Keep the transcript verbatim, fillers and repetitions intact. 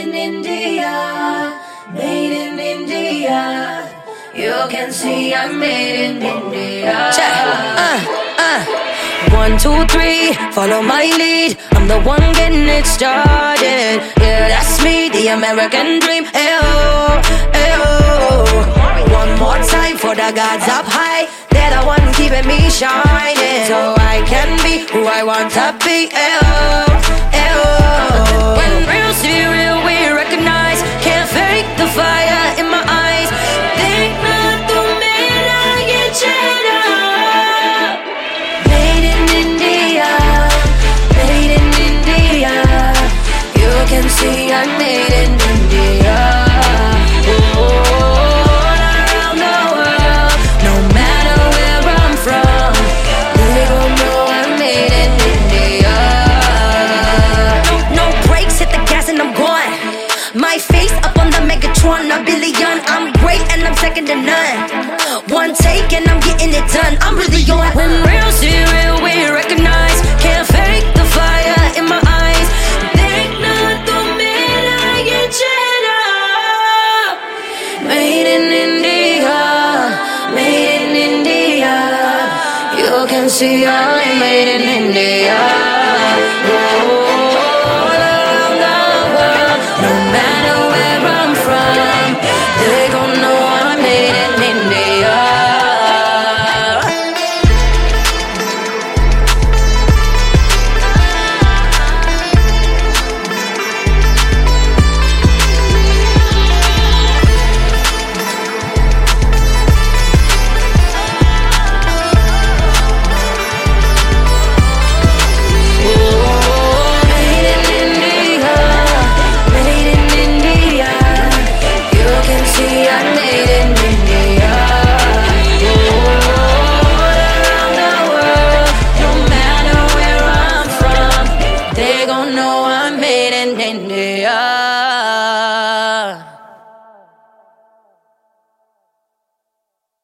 in India, made in India. You can see I'm made in India. Check. Uh, uh. One, two, three, follow my lead. I'm the one getting it started. Yeah, that's me, the American dream. Ayo, ayo. One more time for the gods up high. They're the one keeping me shining, so I can be who I want to be. Ayo, ayo. When real see real, we recognize. Can't fake the fire in my eyes. Think not to me, I get cheddar. Made in India, made in India. You can see I'm made in India. Oh, all around the world, no matter where I'm from, they gon' know I'm made in India. No, no brakes, hit the gas and I'm gone. My face up on the Megatron, a billion. I'm great and I'm second to none. One take and I'm getting it done. I'm really on. When real see real, we recognize. Can't fake the fire in my eyes. Think not to me, I get cheddar. Made in India, made in India. You can see all